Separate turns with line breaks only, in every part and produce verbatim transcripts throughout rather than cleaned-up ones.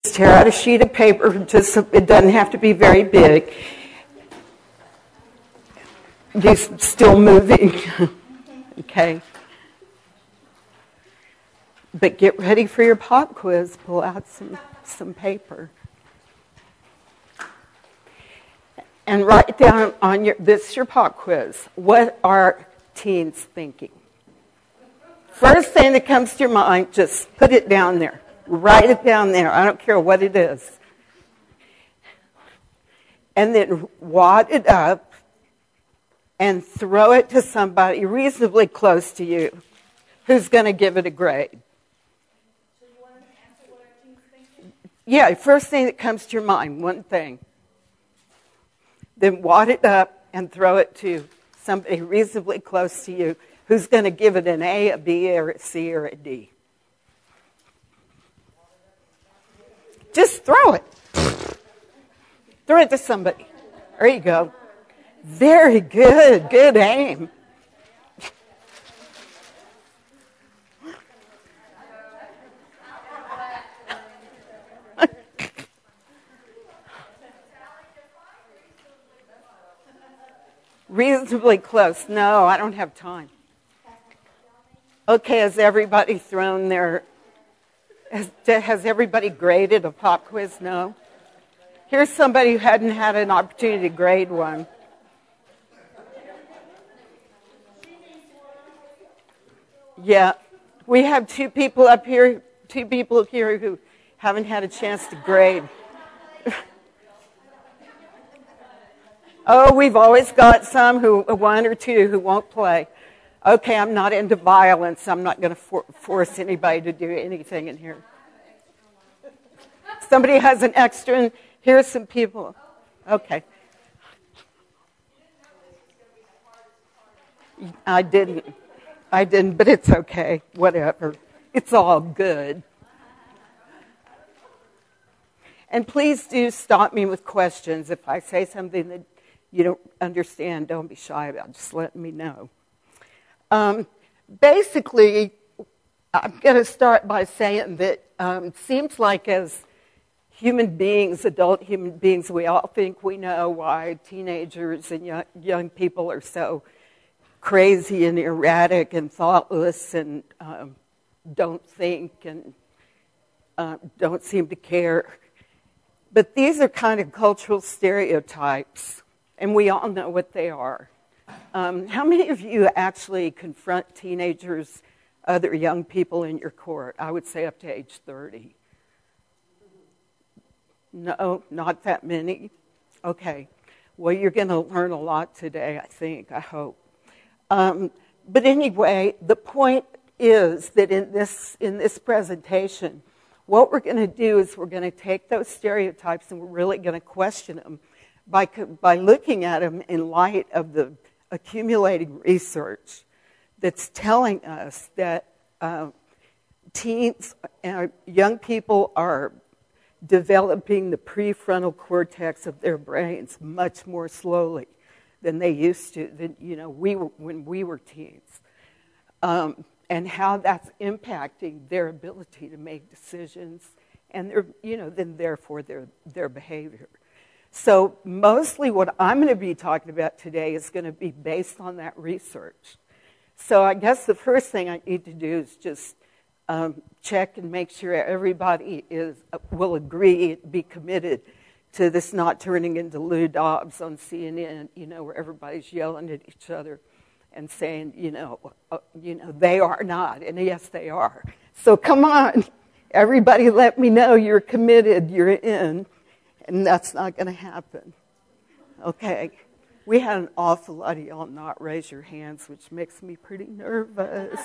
tear out a sheet of paper, just so it doesn't have to be very big. He's still moving. Okay. But get ready for your pop quiz. Pull out some, some paper. And write down on your, this is your pop quiz. What are teens thinking? First thing that comes to your mind, just put it down there. Write it down there. I don't care what it is. And then wad it up and throw it to somebody reasonably close to you who's going to give it a grade.
So you want to answer what our teens thinking?
Yeah, first thing that comes to your mind, one thing. Then wad it up and throw it to somebody reasonably close to you who's going to give it an A, a B, or a C, or a D. Just throw it. Throw it to somebody. There you go. Very good. Good aim. Reasonably close. No, I don't have time. Okay, has everybody thrown their... Has, has everybody graded a pop quiz? No? Here's somebody who hadn't had an opportunity to grade one. Yeah. We have two people up here, two people here who haven't had a chance to grade. Oh, we've always got some who, one or two who won't play. Okay, I'm not into violence. I'm not going to for, force anybody to do anything in here. Somebody has an extra. Here's some people. Okay. I didn't. I didn't, but it's okay. Whatever. It's all good. And please do stop me with questions. If I say something that you don't understand, don't be shy about it. Just let me know. Um, basically, I'm going to start by saying that um, it seems like as human beings, adult human beings, we all think we know why teenagers and young, young people are so crazy and erratic and thoughtless and um, don't think and uh, don't seem to care. But these are kind of cultural stereotypes, and we all know what they are. Um, how many of you actually confront teenagers, other young people in your court? I would say up to age thirty. No, not that many? Okay. Well, you're going to learn a lot today, I think, I hope. Um, but anyway, the point is that in this, in this presentation, what we're going to do is we're going to take those stereotypes and we're really going to question them by, by looking at them in light of the accumulating research that's telling us that uh, teens and young people are developing the prefrontal cortex of their brains much more slowly than they used to, than, you know, we were, when we were teens. Um, and how that's impacting their ability to make decisions and their, you know, then therefore their, their behavior. So mostly what I'm going to be talking about today is going to be based on that research. So I guess the first thing I need to do is just um, check and make sure everybody is uh, will agree, be committed to this not turning into Lou Dobbs on C N N, you know, where everybody's yelling at each other and saying, you know, uh, you know, they are not, and yes, they are. So come on, everybody let me know you're committed, you're in, and that's not going to happen. Okay. We had an awful lot of y'all not raise your hands, which makes me pretty nervous.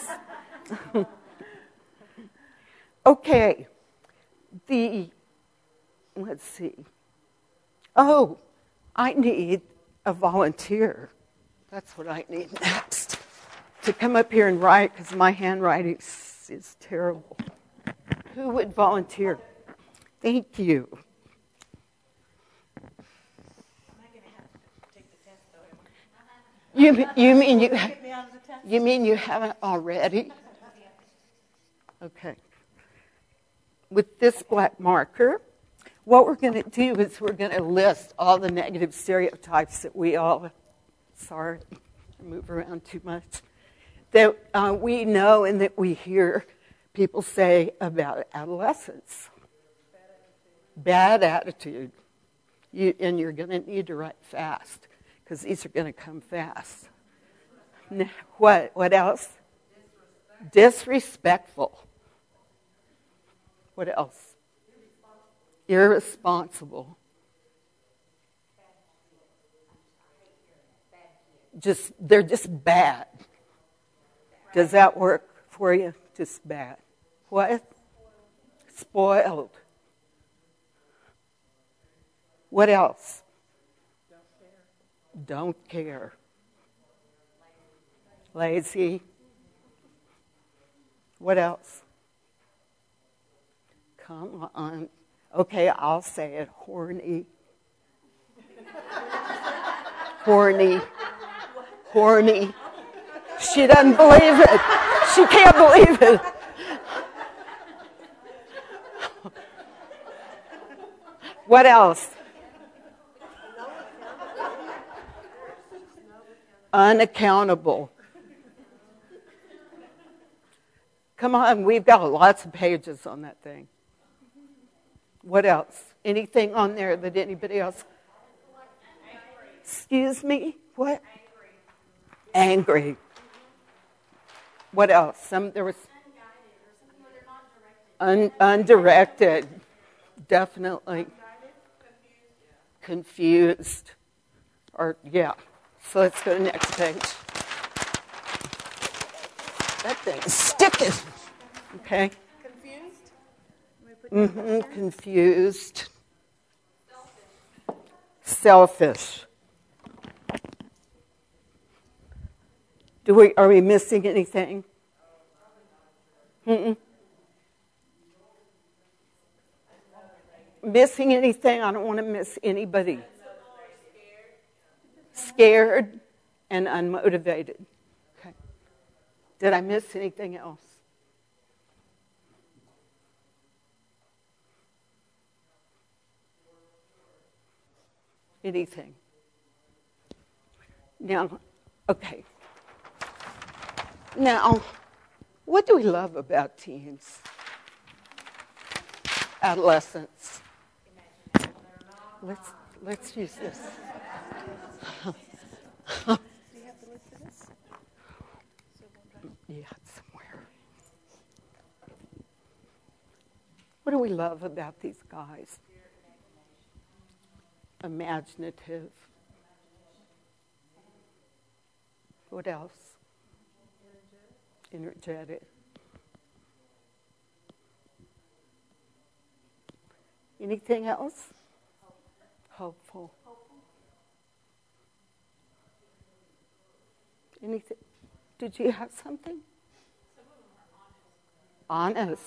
Okay. The, let's see. Oh, I need a volunteer. That's what I need next. To come up here and write, because my handwriting is, is terrible. Who would volunteer? Thank you. You, you mean you, you mean you haven't already? Okay. With this black marker, what we're going to do is we're going to list all the negative stereotypes that we all, sorry, I move around too much, that uh, we know and that we hear people say about adolescents. Bad attitude. You, and you're going to need to write fast because these are going to come fast. What? What else? Disrespectful. What else? Irresponsible. Just they're just bad. Does that work for you? Just bad. What? Spoiled. What else? Don't care. Lazy. What else? Come on. Okay, I'll say it. Horny. Horny. Horny. She doesn't believe it. She can't believe it. What else? Unaccountable. Come on, we've got lots of pages on that thing. What else? Anything on there that anybody else? Excuse me? What? Angry. Angry. What else? Some there was un, undirected. Definitely. Confused. Or yeah. So let's go to the next page. That thing's sticking. Okay.
Confused?
Mm-hmm. Confused. Selfish. Do we? Are we missing anything? Mm-mm. Missing anything? I don't want to miss anybody. Scared and unmotivated. Okay. Did I miss anything else? Anything? Now, okay. Now, what do we love about teens? Adolescents. Let's let's use this. Yeah, it's somewhere. What do we love about these guys? Imaginative. What else? Energetic. Anything else? Hopeful. Anything? Did you have something? Honest.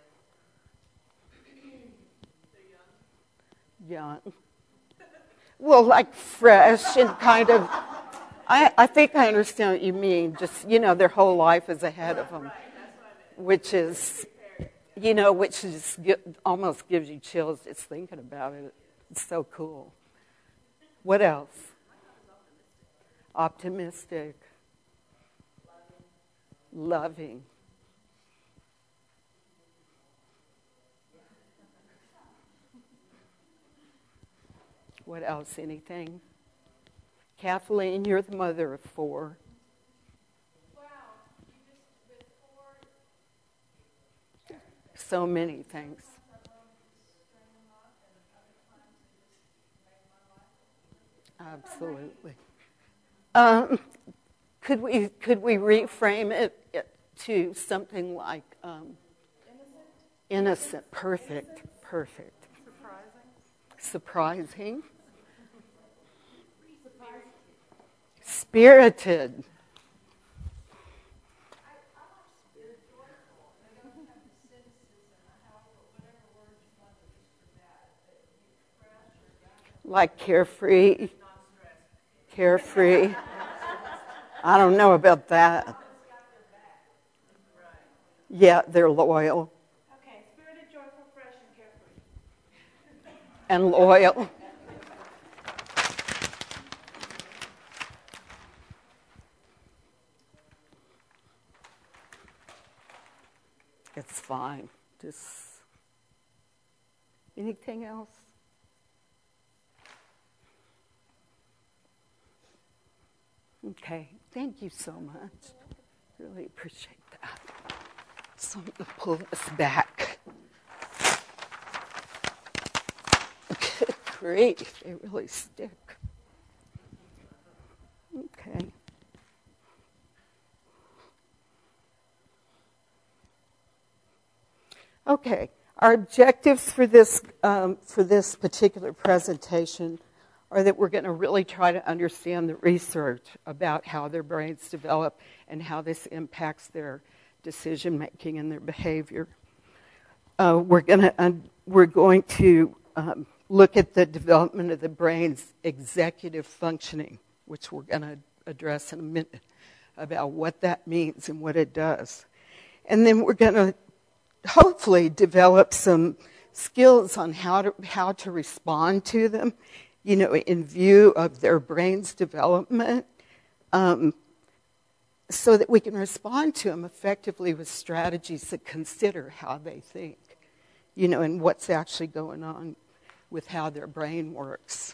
Young. Well, like fresh and kind of, I, I think I understand what you mean. Just, you know, their whole life is ahead of them, which is, you know, which is almost gives you chills just thinking about it. It's so cool. What else? Optimistic. Loving. What else? Anything? Kathleen, you're the mother of four.
Wow. You just, with four.
So many things. Absolutely. Um, could we could we reframe it, it to something like um, innocent. innocent, perfect, perfect, surprising, surprising, spirited. Like carefree. Carefree. I don't know about that. Yeah, they're loyal.
Okay, spirited, joyful, fresh, and carefree.
and loyal. It's fine. Just anything else? Okay, thank you so much. Really appreciate that. So I'm going to pull this back. Good grief, they really stick. Okay. Okay, our objectives for this um, for this particular presentation are that we're going to really try to understand the research about how their brains develop and how this impacts their decision making and their behavior. Uh, we're going to uh, we're going to um, look at the development of the brain's executive functioning, which we're going to address in a minute about what that means and what it does, and then we're going to hopefully develop some skills on how to how to respond to them, you know, in view of their brain's development, um, so that we can respond to them effectively with strategies that consider how they think, you know, and what's actually going on with how their brain works.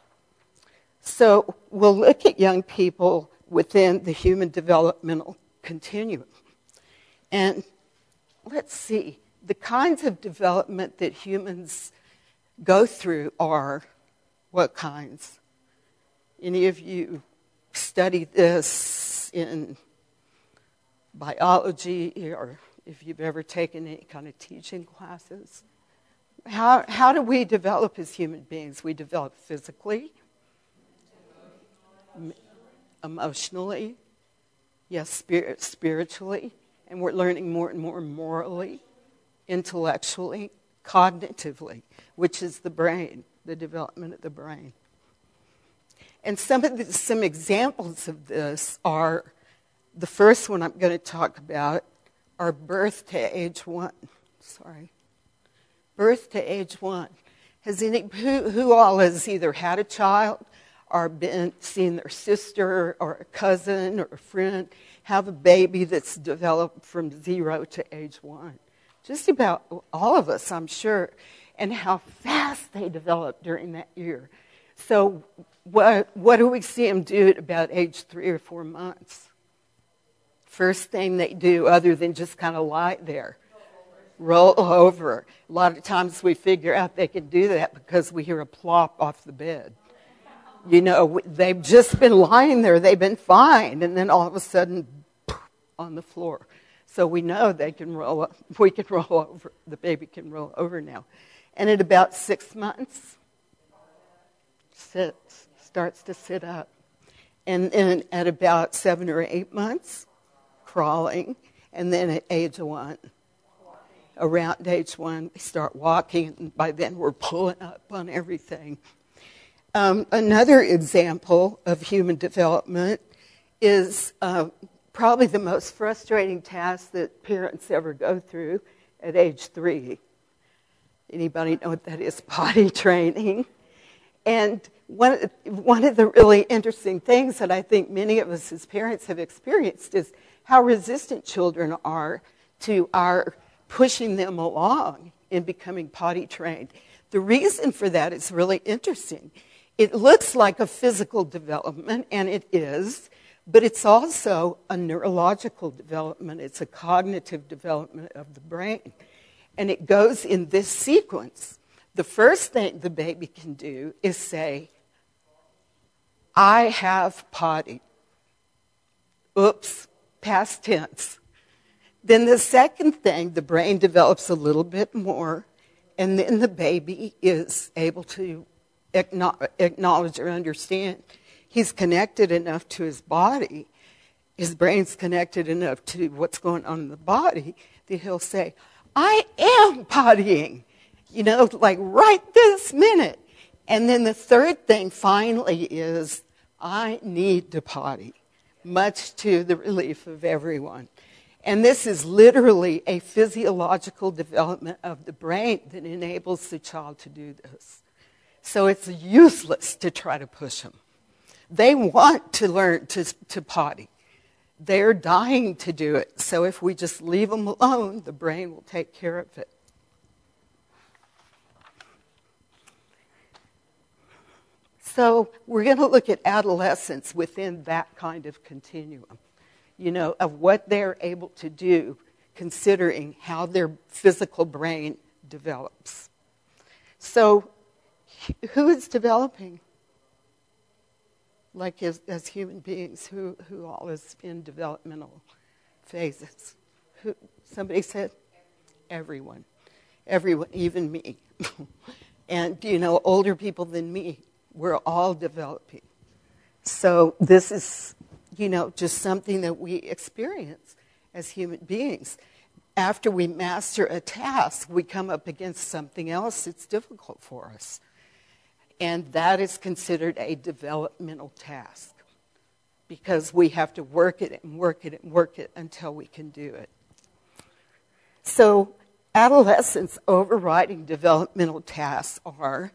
So we'll look at young people within the human developmental continuum. And let's see, the kinds of development that humans go through are what kinds? Any of you study this in biology, or if you've ever taken any kind of teaching classes? How, how do we develop as human beings? We develop physically, emotionally, yes, spirit, spiritually, and we're learning more and more morally, intellectually, cognitively, which is the brain, the development of the brain. And some of the, some examples of this are, the first one I'm going to talk about are birth to age one. Sorry. Birth to age one. Has any, who, who all has either had a child or been seen their sister or a cousin or a friend have a baby that's developed from zero to age one? Just about all of us, I'm sure, and how fast they develop during that year. So what, what do we see them do at about age three or four months? First thing they do, other than just kind of lie there, roll over. A lot of times we figure out they can do that because we hear a plop off the bed. You know, they've just been lying there, they've been fine, and then all of a sudden, on the floor. So we know they can roll up, we can roll over, the baby can roll over now. And at about six months, sits, starts to sit up. And then at about seven or eight months, crawling. And then at age one, around age one, we start walking, and by then we're pulling up on everything. Um, another example of human development is uh, probably the most frustrating task that parents ever go through at age three. Anybody know what that is? Potty training. And one, one of the really interesting things that I think many of us as parents have experienced is how resistant children are to our pushing them along in becoming potty trained. The reason for that is really interesting. It looks like a physical development, and it is, but it's also a neurological development. It's a cognitive development of the brain. And it goes in this sequence. The first thing the baby can do is say, I have potty. Oops, past tense. Then the second thing, the brain develops a little bit more, and then the baby is able to acknowledge or understand. He's connected enough to his body, his brain's connected enough to what's going on in the body, that he'll say, I am pottying, you know, like right this minute. And then the third thing finally is, I need to potty, much to the relief of everyone. And this is literally a physiological development of the brain that enables the child to do this. So it's useless to try to push them. They want to learn to, to potty. They're dying to do it. So if we just leave them alone, the brain will take care of it. So we're going to look at adolescence within that kind of continuum, you know, of what they're able to do considering how their physical brain develops. So who is developing? Like as, as human beings, who, who all is in developmental phases? Who, somebody said? Everyone. Everyone, even me. And, you know, older people than me, we're all developing. So this is, you know, just something that we experience as human beings. After we master a task, we come up against something else that's difficult for us. And that is considered a developmental task because we have to work it and work it and work it until we can do it. So adolescents' overriding developmental tasks are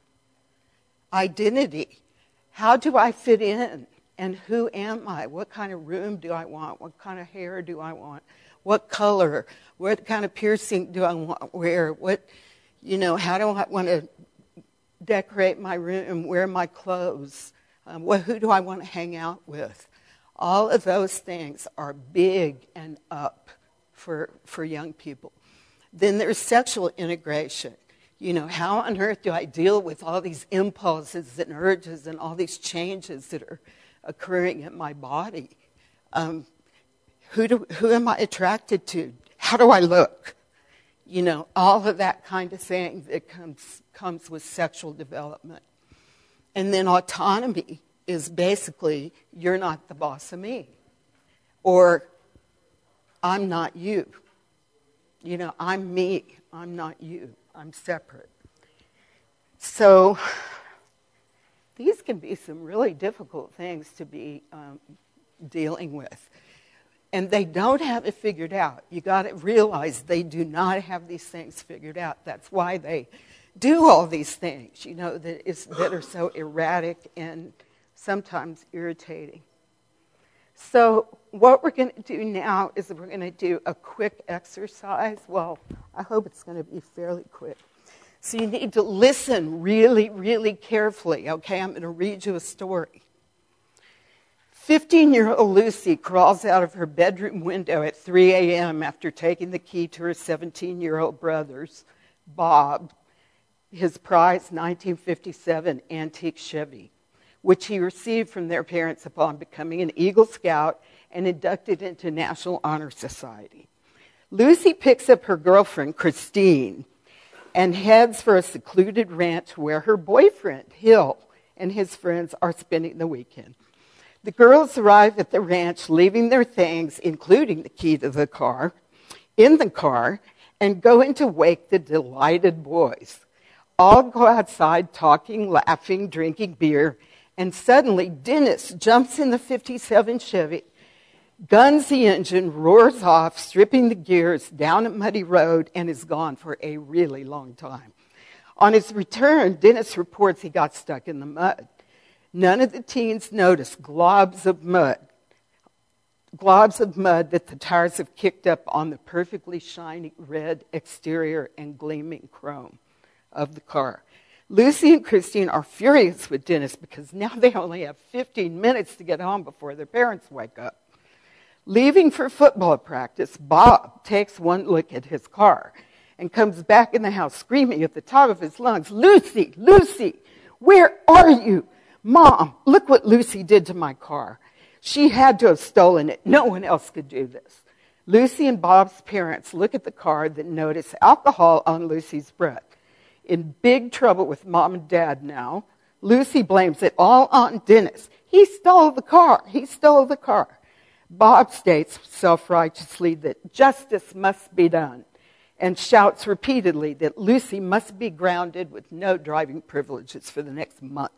identity. How do I fit in? And who am I? What kind of room do I want? What kind of hair do I want? What color? What kind of piercing do I want to wear? What, you know, how do I want to decorate my room, wear my clothes? Um, what, who do I want to hang out with? All of those things are big and up for, for young people. Then there's sexual integration. You know, how on earth do I deal with all these impulses and urges and all these changes that are occurring in my body? Um, who do, who am I attracted to? How do I look? You know, all of that kind of thing that comes comes with sexual development. And then autonomy is basically, you're not the boss of me. Or, I'm not you. You know, I'm me. I'm not you. I'm separate. So, these can be some really difficult things to be um, dealing with. And they don't have it figured out. You got to realize they do not have these things figured out. That's why they do all these things, you know, that, is, that are so erratic and sometimes irritating. So what we're going to do now is we're going to do a quick exercise. Well, I hope it's going to be fairly quick. So you need to listen really, really carefully, okay? I'm going to read you a story. fifteen-year-old Lucy crawls out of her bedroom window at three a.m. after taking the key to her seventeen-year-old brother's, Bob, his prized nineteen fifty-seven antique Chevy, which he received from their parents upon becoming an Eagle Scout and inducted into National Honor Society. Lucy picks up her girlfriend, Christine, and heads for a secluded ranch where her boyfriend, Hill, and his friends are spending the weekend. The girls arrive at the ranch, leaving their things, including the key to the car, in the car, and go in to wake the delighted boys. All go outside talking, laughing, drinking beer, and suddenly Dennis jumps in the fifty-seven Chevy, guns the engine, roars off, stripping the gears down a muddy road, and is gone for a really long time. On his return, Dennis reports he got stuck in the mud. None of the teens notice globs of mud, globs of mud that the tires have kicked up on the perfectly shiny red exterior and gleaming chrome of the car. Lucy and Christine are furious with Dennis because now they only have fifteen minutes to get home before their parents wake up. Leaving for football practice, Bob takes one look at his car and comes back in the house screaming at the top of his lungs, "Lucy, Lucy, where are you? Mom, look what Lucy did to my car. She had to have stolen it. No one else could do this." Lucy and Bob's parents look at the car, then notice alcohol on Lucy's breath. In big trouble with Mom and Dad now, Lucy blames it all on Dennis. He stole the car. He stole the car. Bob states self-righteously that justice must be done and shouts repeatedly that Lucy must be grounded with no driving privileges for the next month.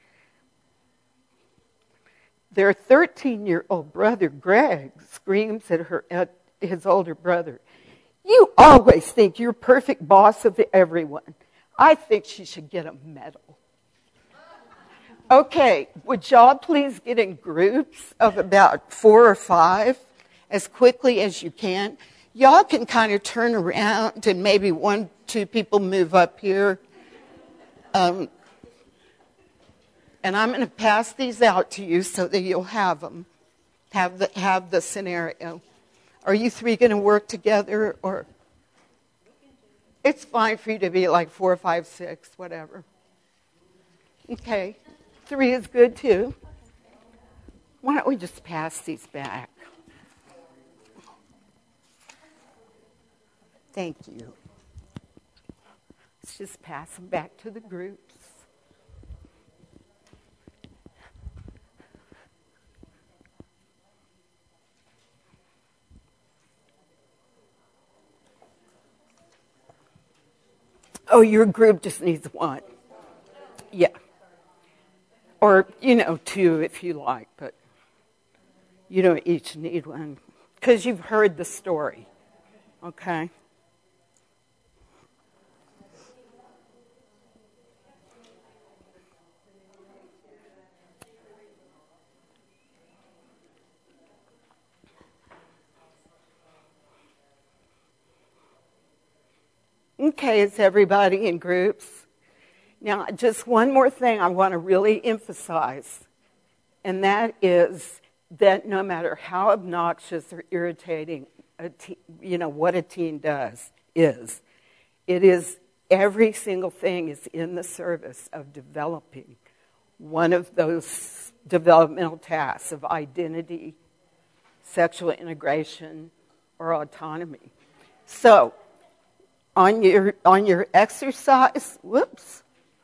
Their thirteen-year-old brother, Greg, screams at, her, at his older brother, "You always think you're perfect boss of everyone. I think she should get a medal. Okay, would y'all please get in groups of about four or five as quickly as you can? Y'all can kind of turn around and maybe one, two people move up here. Um, and I'm going to pass these out to you so that you'll have them, have the, have the scenario. Are you three going to work together, or? It's fine for you to be like four, five, six, whatever. Okay. Three is good, too. Why don't we just pass these back? Thank you. Let's just pass them back to the groups. Oh, your group just needs one. Yeah. Or, you know, two if you like, but you don't each need one because you've heard the story, okay? Okay, is everybody in groups? Now, just one more thing I want to really emphasize, and that is that no matter how obnoxious or irritating a te- you know what a teen does is, it is every single thing is in the service of developing one of those developmental tasks of identity, sexual integration, or autonomy. So, on your on your exercise, whoops.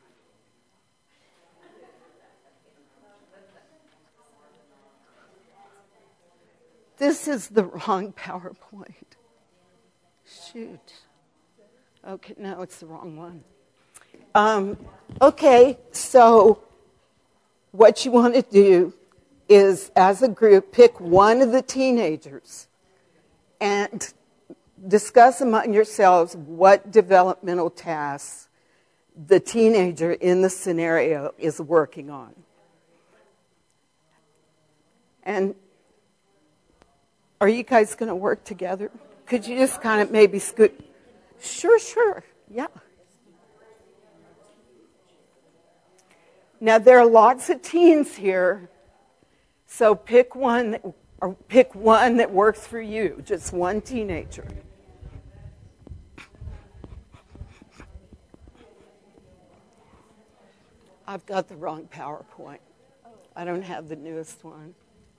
This is the wrong PowerPoint. Shoot. Okay, no, it's the wrong one. Um, okay, so what you want to do is, as a group, pick one of the teenagers and discuss among yourselves what developmental tasks the teenager in the scenario is working on. And are you guys going to work together? Could you just kind of maybe scoot? Sure, sure, yeah. Now, there are lots of teens here, so pick one that, or pick one that works for you, just one teenager. I've got the wrong PowerPoint. I don't have the newest one.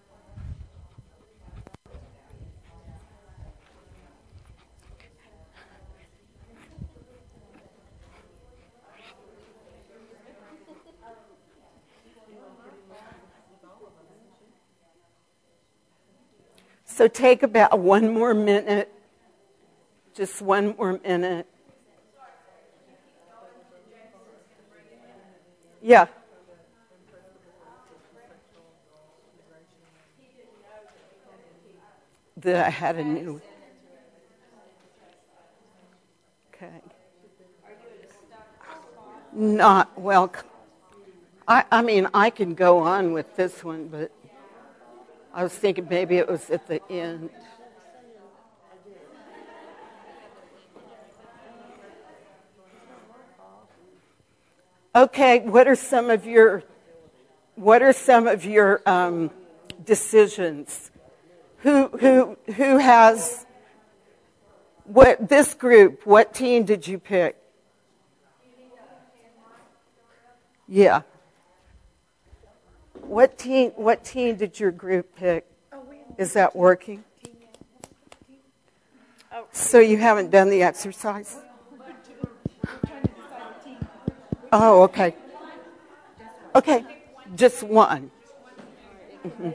So take about one more minute, just one more minute. Yeah. That I had a new. Okay. Not, well, I, I mean, I can go on with this one, but I was thinking maybe it was at the end. Okay, what are some of your what are some of your um, decisions? Who who who has what this group? What teen did you pick? Yeah. What teen what teen did your group pick? Is that working? So you haven't done the exercise? Oh, okay. Okay, just one. Mm-hmm.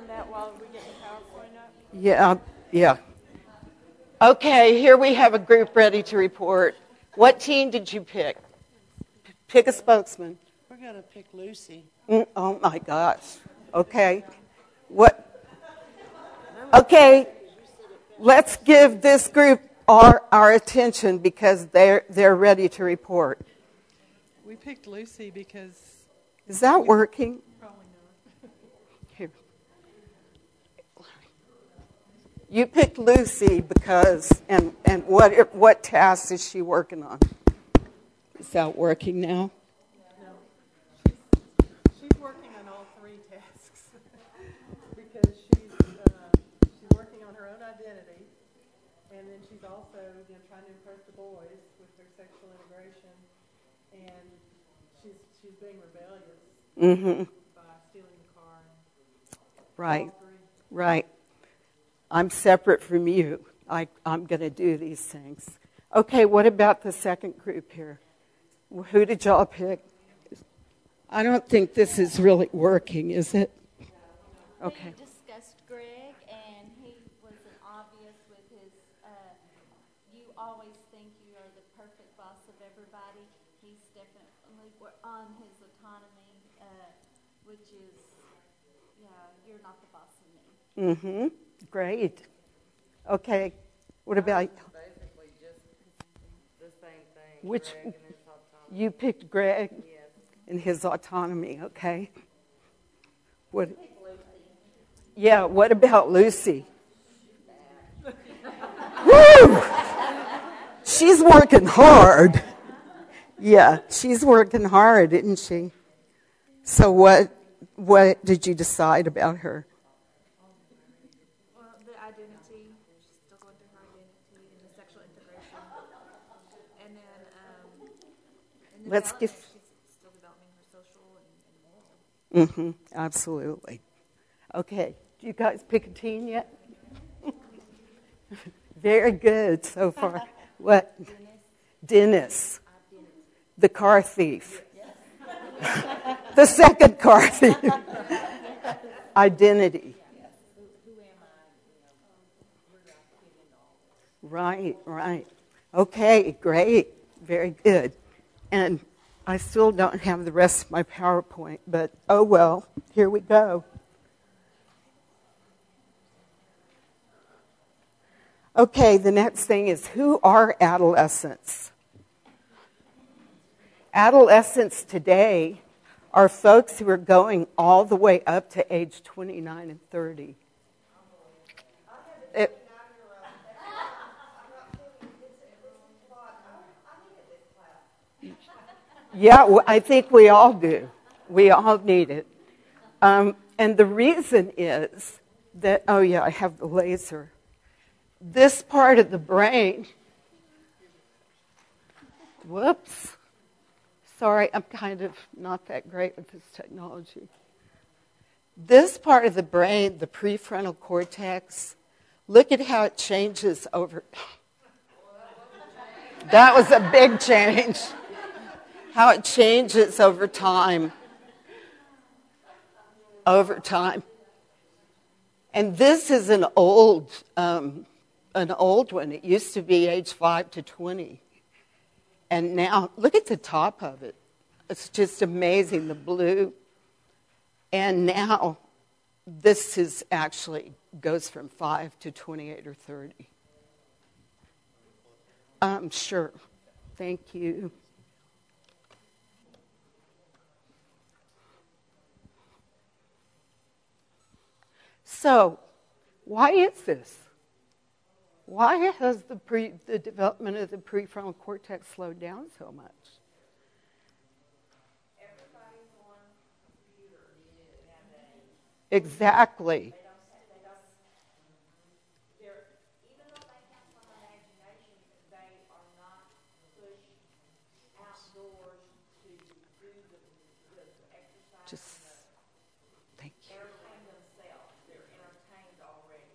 Yeah, yeah. Okay, here we have a group ready to report. What teen did you pick? P- pick a spokesman.
We're going to pick Lucy.
Mm, oh, my gosh. Okay. What? Okay, let's give this group our, our attention because they're, they're ready to report.
We picked Lucy because
Is that working?
probably not.
Here. You picked Lucy because, and, and what what task is she working on? Is that working now?
No. She's, she's working on all three tasks because she's uh, she's working on her own identity, and then she's also, you know, trying to impress the boys with their sexual integration, and she's she's being rebellious
Mm-hmm.
by stealing the car. And
Right,
all three.
right. I'm separate from you. I, I'm going to do these things. Okay, what about the second group here? Who did y'all pick? I don't think this is really working, is it? Okay.
We discussed Greg, and he was an obvious with his, uh, you always think you are the perfect boss of everybody. He's definitely on his autonomy, uh, which is, yeah, you're not the boss of me.
Mm-hmm. Great. Okay. What about
Basically just the same thing.
which?
Greg and his autonomy.
You picked Greg
Yes.
and his autonomy. Okay. What? Yeah. What about Lucy? Woo! She's working hard. Yeah, she's working hard, isn't she? So what? What did you decide about her?
Well, the identity, she's still going through her identity and the sexual integration. And then, um, and the
Let's
development,
give-
she's still developing her social and, and moral.
Mm-hmm. Absolutely. Okay. Do you guys pick a team yet? Very good so far. What? Dennis. The car thief. The second car thief. Identity. Right, right. Okay, great. Very good. And I still don't have the rest of my PowerPoint, but oh well, here we go. Okay, the next thing is, who are adolescents? Adolescents today are folks who are going all the way up to age twenty-nine and thirty. It, yeah, well, I think we all do. We all need it. Um, and the reason is that, oh yeah, I have the laser. This part of the brain, whoops. Sorry, I'm kind of not that great with this technology. This part of the brain, the prefrontal cortex, look at how it changes over. That was a big change. How it changes over time. Over time. And this is an old, um, an old one. It used to be age five to twenty. And now, look at the top of it. It's just amazing, the blue. And now, this is actually goes from five to twenty-eight or thirty. Um, sure. Thank you. So, why is this? Why has the, pre, the development of the prefrontal cortex slowed down so much?
Everybody's on a computer nowadays.
Exactly.
They don't, they don't, they're, even though they have some imagination, they are not pushed outdoors to do the, the exercise.
Just, thank you.
Entertain themselves. They're entertained already.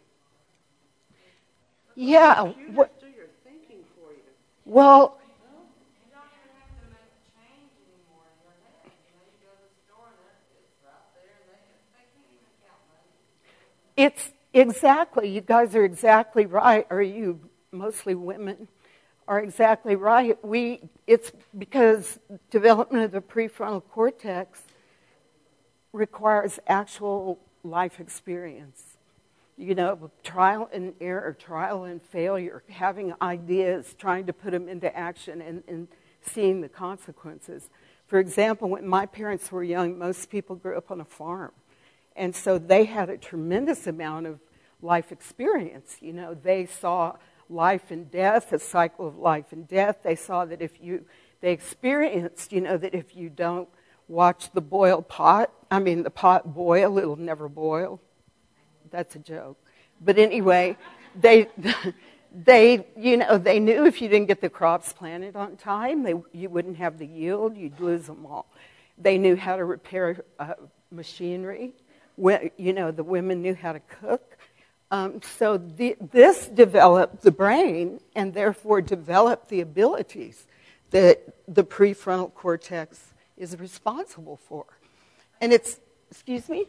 Yeah.
Computers
What,
do your thinking for you.
well,
You don't even have to make a change anymore in your head. You know, you go to the store and it's right there and they, they can't even count money.
it's exactly, you guys are exactly right, or you, mostly women, are exactly right. We, it's because development of the prefrontal cortex requires actual life experience. You know, trial and error, trial and failure, having ideas, trying to put them into action and, and seeing the consequences. For example, when my parents were young, most people grew up on a farm. And so they had a tremendous amount of life experience. You know, they saw life and death, a cycle of life and death. They saw that if you, they experienced, you know, that if you don't watch the boil pot, I mean, the pot boil, it'll never boil. That's a joke. But anyway, they, they, you know, they knew if you didn't get the crops planted on time, they, you wouldn't have the yield, you'd lose them all. They knew how to repair uh, machinery. When, you know, the women knew how to cook. Um, so the, this developed the brain and therefore developed the abilities that the prefrontal cortex is responsible for. And it's, excuse me?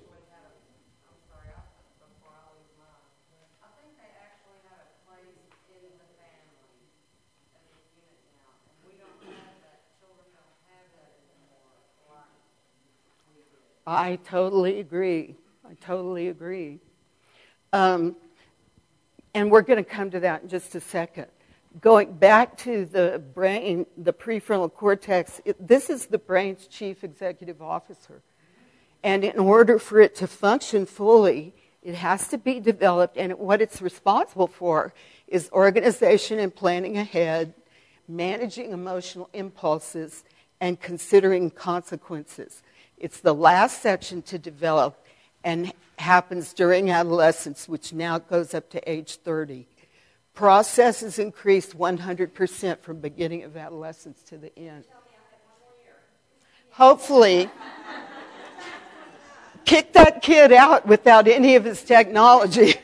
I totally agree. I totally agree. Um, and we're going to come to that in just a second. Going back to the brain, the prefrontal cortex, it, this is the brain's chief executive officer. And in order for it to function fully, it has to be developed, and what it's responsible for is organization and planning ahead, managing emotional impulses, and considering consequences. It's the last section to develop and happens during adolescence, which now goes up to age thirty. Processes increase one hundred percent from beginning of adolescence to the end. Hopefully, kick that kid out without any of his technology.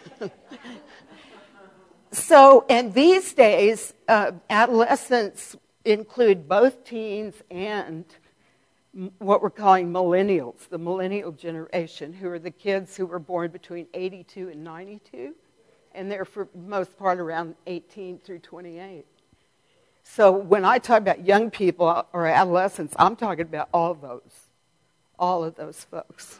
So, and these days, uh, adolescents include both teens and what we're calling millennials, the millennial generation, who are the kids who were born between eighty-two and ninety-two, and they're for the most part around eighteen through twenty-eight. So when I talk about young people or adolescents, I'm talking about all of those, all of those folks.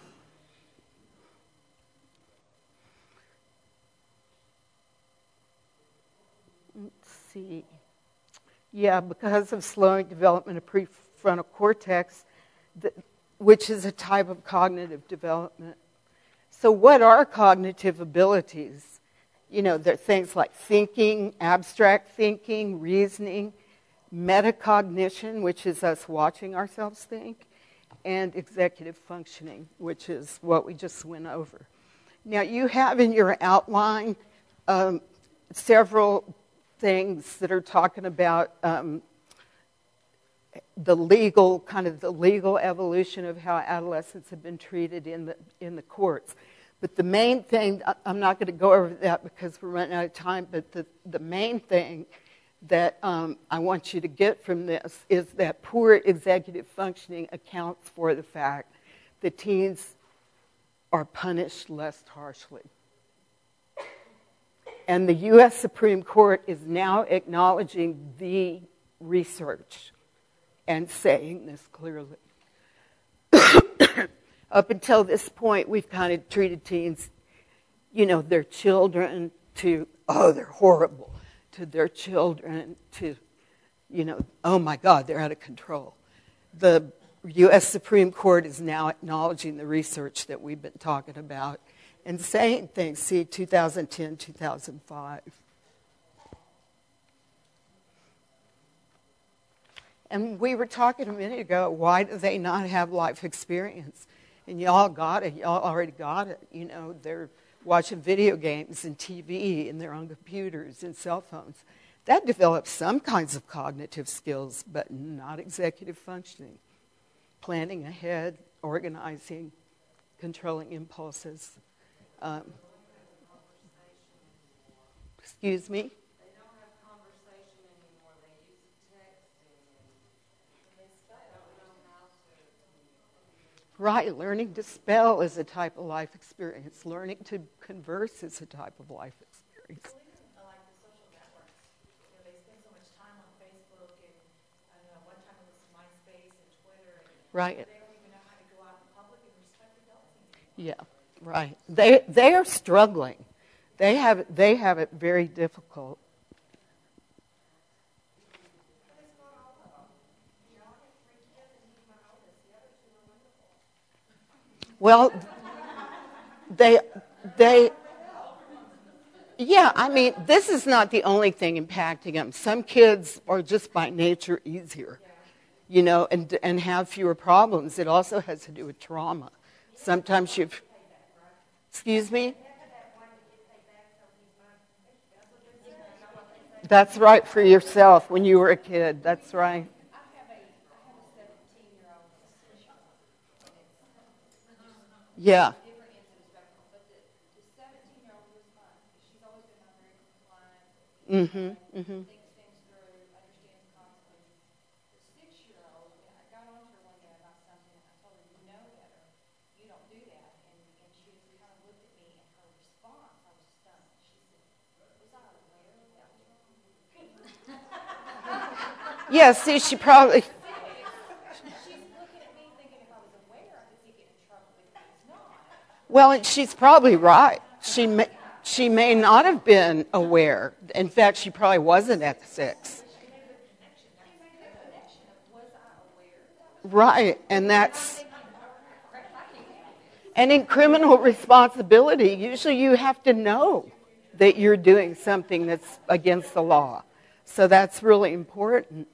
Let's see. Yeah, because of slowing development of prefrontal cortex, the, which is a type of cognitive development. So what are cognitive abilities? You know, there are things like thinking, abstract thinking, reasoning, metacognition, which is us watching ourselves think, and executive functioning, which is what we just went over. Now, you have in your outline um, several things that are talking about um, the legal, kind of the legal evolution of how adolescents have been treated in the in the courts. But the main thing, I'm not going to go over that because we're running out of time, but the, the main thing that um, I want you to get from this is that poor executive functioning accounts for the fact that teens are punished less harshly. And the U S Supreme Court is now acknowledging the research and saying this clearly. Up until this point, we've kind of treated teens, you know, their children to, oh, they're horrible, to their children to, you know, oh my God, they're out of control. The U S Supreme Court is now acknowledging the research that we've been talking about and saying things, see, two thousand ten, two thousand five. And we were talking a minute ago, why do they not have life experience? And y'all got it. Y'all already got it. You know, they're watching video games and T V and they're on computers and cell phones. That develops some kinds of cognitive skills, but not executive functioning. Planning ahead, organizing, controlling impulses. Um, excuse me? Right, learning to spell is a type of life experience. Learning to converse is a type of life experience.
Well, even uh, like the social networks, you know, they spend so much time on Facebook and, I don't know, one time it was MySpace and Twitter. And
right.
They don't even know how to go out in public and respect adults anymore.
Yeah, right. They they are struggling. They have they have it very difficult. Well, they, they, yeah, I mean, this is not the only thing impacting them. Some kids are just by nature easier, you know, and, and have fewer problems. It also has to do with trauma. Sometimes you've, excuse me? That's right, for yourself when you were a kid. That's right. Yeah. Mm-hmm. Mm-hmm. Yeah, see, she probably... Well, and she's probably right. She may, she may not have been aware. In fact, she probably wasn't at the six. Right, and that's... And in criminal responsibility, usually you have to know that you're doing something that's against the law. So that's really important.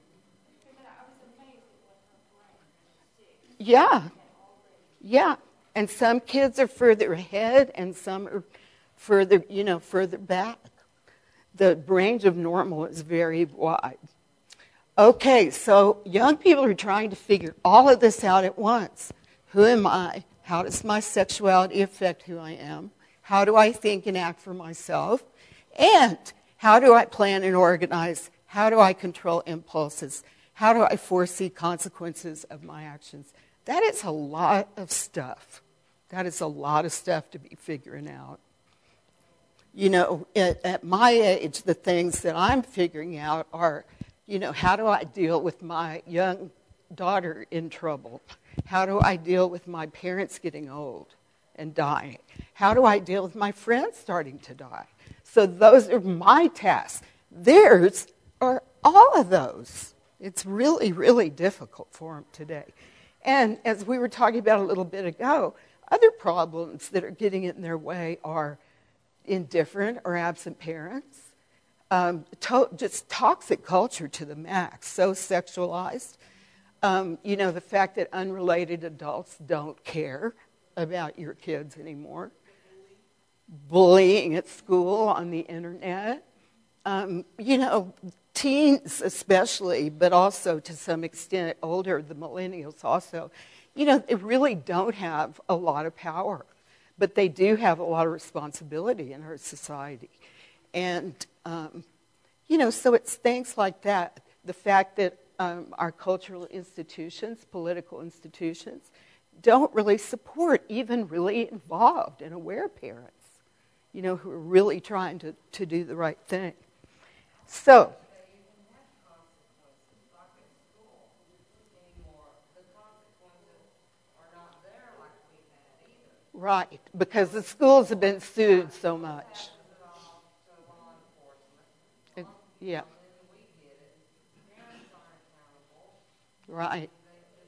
Yeah, yeah. And some kids are further ahead and some are further, you know, further back. The range of normal is very wide. Okay, so young people are trying to figure all of this out at once. Who am I? How does my sexuality affect who I am? How do I think and act for myself? And how do I plan and organize? How do I control impulses? How do I foresee consequences of my actions? That is a lot of stuff. That is a lot of stuff to be figuring out. You know, at, at my age, the things that I'm figuring out are, you know, how do I deal with my young daughter in trouble? How do I deal with my parents getting old and dying? How do I deal with my friends starting to die? So those are my tasks. Theirs are all of those. It's really, really difficult for them today. And as we were talking about a little bit ago, other problems that are getting in their way are indifferent or absent parents, um, to- just toxic culture to the max, so sexualized. Um, you know, the fact that unrelated adults don't care about your kids anymore. Bullying at school, on the internet. Um, you know, teens especially, but also to some extent older, the millennials also, you know, they really don't have a lot of power, but they do have a lot of responsibility in our society. And, um, you know, so it's things like that. The fact that um, our cultural institutions, political institutions, don't really support even really involved and aware parents, you know, who are really trying to, to do the right thing. So, right, because the schools have been sued so much. It, yeah. Right.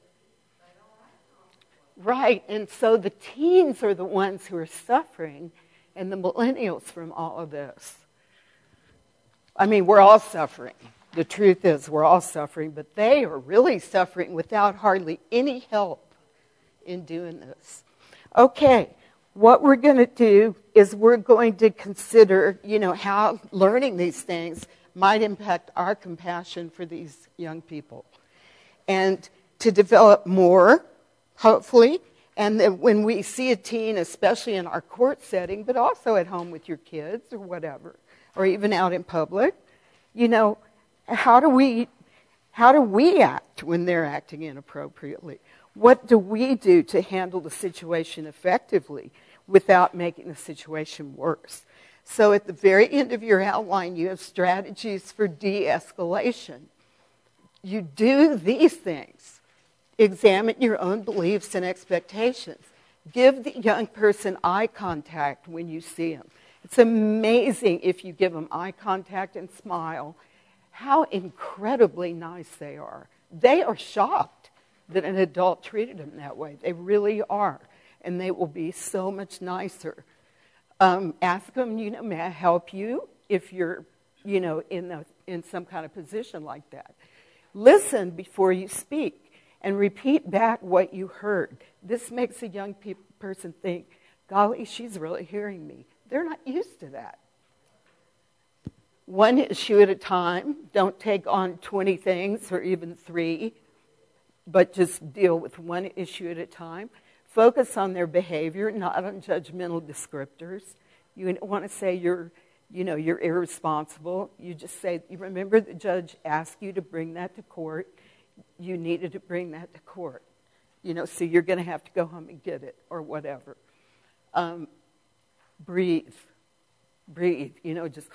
Right, and so the teens are the ones who are suffering, and the millennials from all of this. I mean, we're all suffering. The truth is, we're all suffering, but they are really suffering without hardly any help in doing this. Okay, what we're going to do is we're going to consider, you know, how learning these things might impact our compassion for these young people. And to develop more, hopefully, and that when we see a teen, especially in our court setting, but also at home with your kids or whatever, or even out in public, you know, how do we how do we act when they're acting inappropriately? What do we do to handle the situation effectively without making the situation worse? So at the very end of your outline, you have strategies for de-escalation. You do these things. Examine your own beliefs and expectations. Give the young person eye contact when you see them. It's amazing if you give them eye contact and smile, how incredibly nice they are. They are shocked that an adult treated them that way. They really are. and they will be so much nicer. Um, ask them, you know, may I help you if you're, you know, in, a, in some kind of position like that. Listen before you speak and repeat back what you heard. This makes a young pe- person think, golly, she's really hearing me. They're not used to that. One issue at a time. Don't take on twenty things or even three, but just deal with one issue at a time. Focus on their behavior, not on judgmental descriptors. You want to say you're, you know, you're irresponsible. You just say, you remember the judge asked you to bring that to court. You needed to bring that to court. You know, so you're going to have to go home and get it or whatever. Um, breathe. Breathe. You know, just...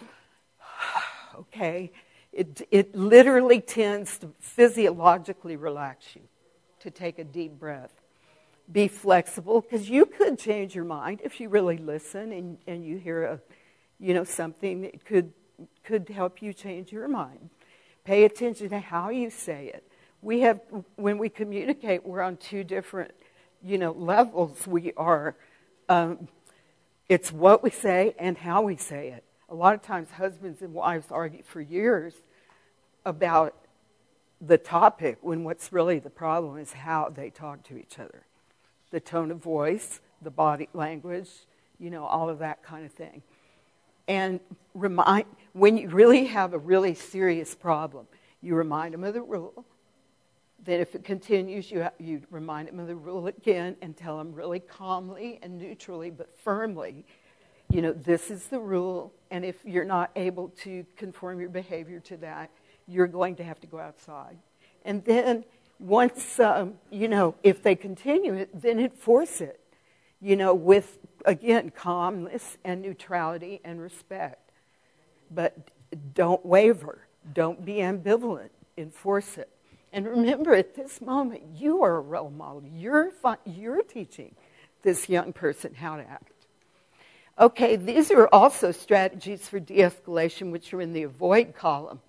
Okay, it, it literally tends to physiologically relax you, to take a deep breath. Be flexible, because you could change your mind if you really listen and, and you hear a, you know, something that could, could help you change your mind. Pay attention to how you say it. We have, when we communicate, we're on two different, you know, levels. We are, um, it's what we say and how we say it. A lot of times husbands and wives argue for years about the topic when what's really the problem is how they talk to each other. The tone of voice, the body language, you know, all of that kind of thing. And remind, when you really have a really serious problem, you remind them of the rule. Then if it continues, you, have, you remind them of the rule again and tell them really calmly and neutrally but firmly, you know, this is the rule, and if you're not able to conform your behavior to that, you're going to have to go outside. And then once, um, you know, if they continue it, then enforce it, you know, with, again, calmness and neutrality and respect. But don't waver. Don't be ambivalent. Enforce it. And remember, at this moment, you are a role model. You're, fi- you're teaching this young person how to act. Okay, these are also strategies for de-escalation, which are in the avoid column.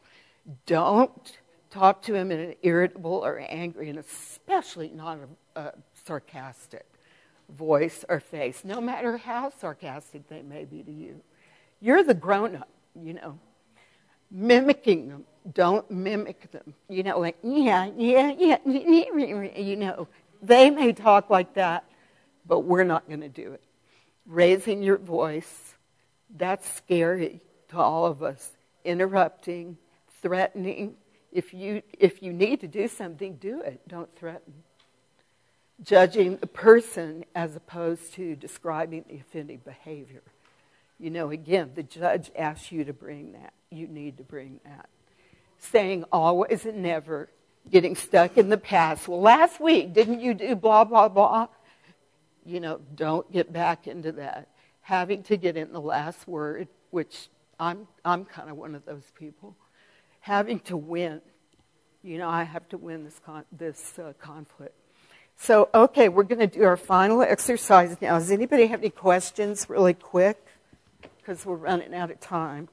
Don't talk to him in an irritable or angry, and especially not a, a sarcastic voice or face, no matter how sarcastic they may be to you. You're the grown-up, you know. Mimicking them. Don't mimic them. You know, like, yeah, yeah, yeah, you know. They may talk like that, but we're not going to do it. Raising your voice, that's scary to all of us. Interrupting, threatening. If you if you need to do something, do it. Don't threaten. Judging the person as opposed to describing the offending behavior. You know, again, the judge asks you to bring that. You need to bring that. Saying always and never, getting stuck in the past. Well, last week, didn't you do blah, blah, blah? You know, don't get back into that. Having to get in the last word, which I'm I'm kind of one of those people. Having to win. You know, I have to win this con- this uh, conflict. So, okay, we're going to do our final exercise now. Does anybody have any questions really quick? Because we're running out of time.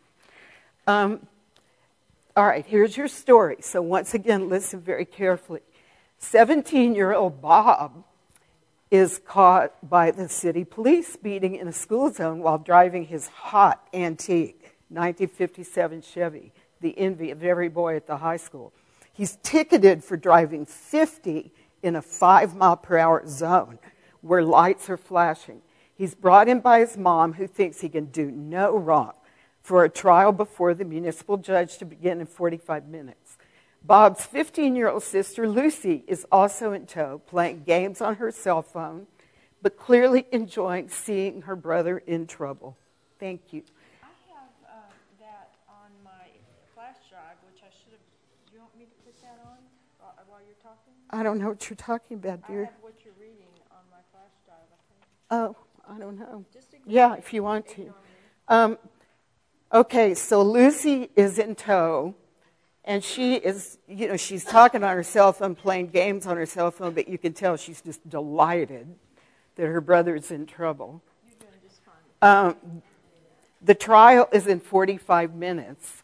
Um, all right, here's your story. So once again, listen very carefully. seventeen-year-old Bob is caught by the city police speeding in a school zone while driving his hot antique nineteen fifty-seven Chevy, the envy of every boy at the high school. He's ticketed for driving fifty in a five mile per hour zone where lights are flashing. He's brought in by his mom, who thinks he can do no wrong, for a trial before the municipal judge to begin in forty-five minutes. Bob's fifteen-year-old sister, Lucy, is also in tow, playing games on her cell phone, but clearly enjoying seeing her brother in trouble. Thank you.
I have uh, that on my flash drive, which I should have. Do you want me to put that on while, while you're talking?
I don't know what you're talking about,
I
dear.
have what you're reading on my flash drive, I think.
Oh, I don't know.
Just ignore
Yeah,
me.
if you want to.
Ignore me.
Um, okay, so Lucy is in tow. And she is, you know, she's talking on her cell phone, playing games on her cell phone, but you can tell she's just delighted that her brother's in trouble.
You're doing just fine.
Um, the trial is in forty-five minutes.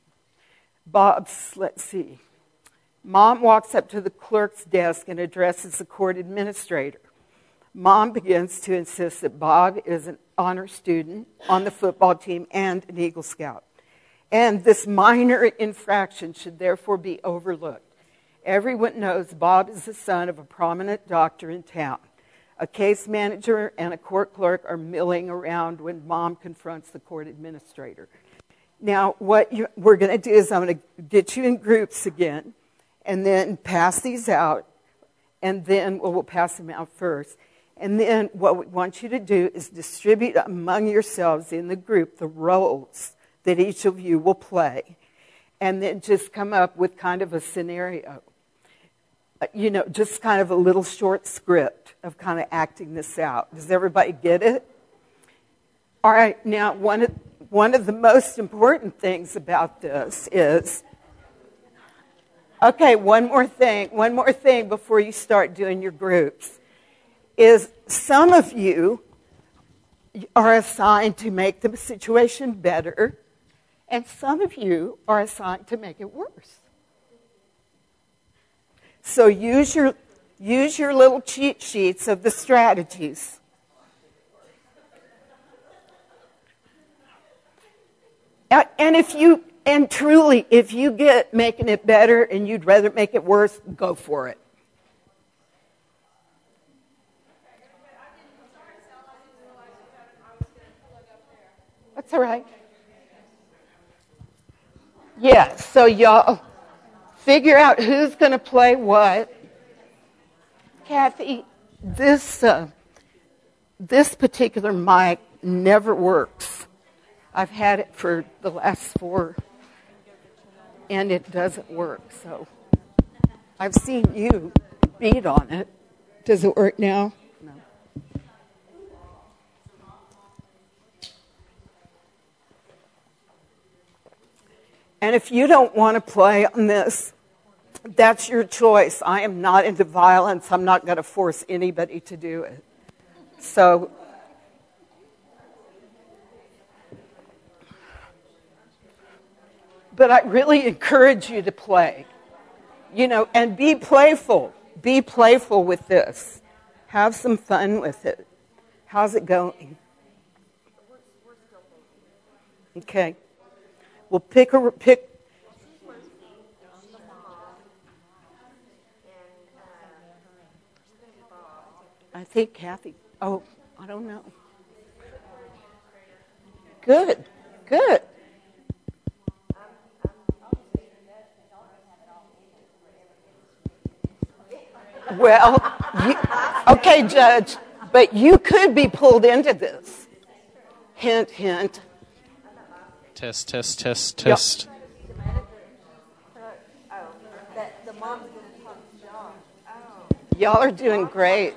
Bob's, let's see. Mom walks up to the clerk's desk and addresses the court administrator. Mom begins to insist that Bob is an honor student on the football team and an Eagle Scout. And this minor infraction should therefore be overlooked. Everyone knows Bob is the son of a prominent doctor in town. A case manager and a court clerk are milling around when Mom confronts the court administrator. Now, what you, we're going to do is I'm going to get you in groups again, and then pass these out, and then well, we'll pass them out first. And then what we want you to do is distribute among yourselves in the group the roles that each of you will play, and then just come up with kind of a scenario. You know, just kind of a little short script of kind of acting this out. Does everybody get it? All right, now one of, one of the most important things about this is, okay, one more thing, one more thing before you start doing your groups, is some of you are assigned to make the situation better, and some of you are assigned to make it worse. So use your, use your little cheat sheets of the strategies. And if you, and truly, if you get making it better and you'd rather make it worse, go for it. That's all right. Yeah, so y'all figure out who's going to play what. Kathy, this uh, this particular mic never works. I've had it for the last four, and it doesn't work. So I've seen you beat on it. Does it work now? No. And if you don't want to play on this, that's your choice. I am not into violence. I'm not going to force anybody to do it. So, but I really encourage you to play, you know, and be playful. Be playful with this. Have some fun with it. How's it going? Okay. We'll pick a pick. I think Kathy. Oh, I don't know. Good, good. Well, you, okay, Judge, but you could be pulled into this. Hint, hint.
Test, test, test, test.
Y'all are doing great.